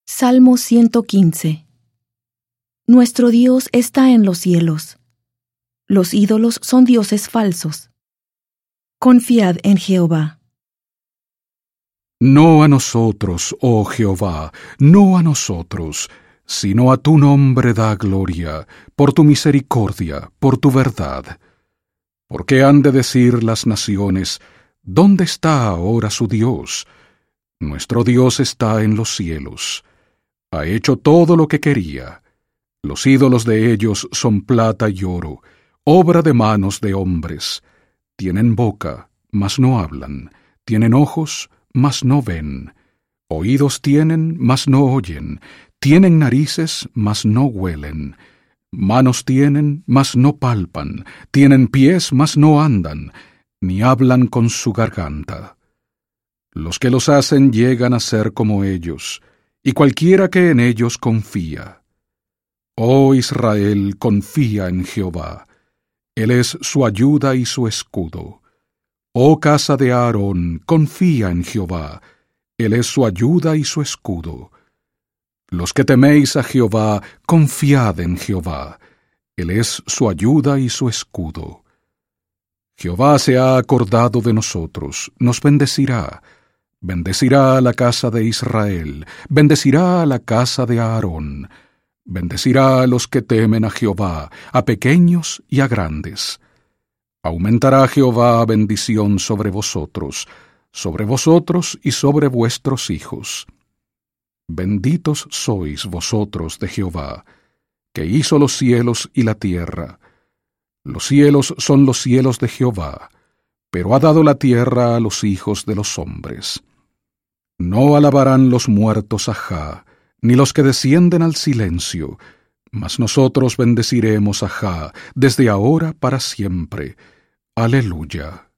Salmo 115. Nuestro Dios está en los cielos. Los ídolos son dioses falsos. Confiad en Jehová. No a nosotros, oh Jehová, no a nosotros, sino a tu nombre da gloria, por tu misericordia, por tu verdad. Porque han de decir las naciones, ¿dónde está ahora su Dios? Nuestro Dios está en los cielos. Ha hecho todo lo que quería. Los ídolos de ellos son plata y oro, obra de manos de hombres. Tienen boca, mas no hablan. Tienen ojos, mas no ven. Oídos tienen, mas no oyen. Tienen narices, mas no huelen. Manos tienen, mas no palpan. Tienen pies, mas no andan. Ni hablan con su garganta. Los que los hacen llegan a ser como ellos, y cualquiera que en ellos confía. Oh Israel, confía en Jehová. Él es su ayuda y su escudo. Oh casa de Aarón, confía en Jehová. Él es su ayuda y su escudo. Los que teméis a Jehová, confiad en Jehová. Él es su ayuda y su escudo. Jehová se ha acordado de nosotros, nos bendecirá. Bendecirá a la casa de Israel, bendecirá a la casa de Aarón. Bendecirá a los que temen a Jehová, a pequeños y a grandes. Aumentará Jehová bendición sobre vosotros y sobre vuestros hijos. Benditos sois vosotros de Jehová, que hizo los cielos y la tierra. Los cielos son los cielos de Jehová, pero ha dado la tierra a los hijos de los hombres. No alabarán los muertos a Jah, ni los que descienden al silencio, mas nosotros bendeciremos a Jah desde ahora para siempre. Aleluya.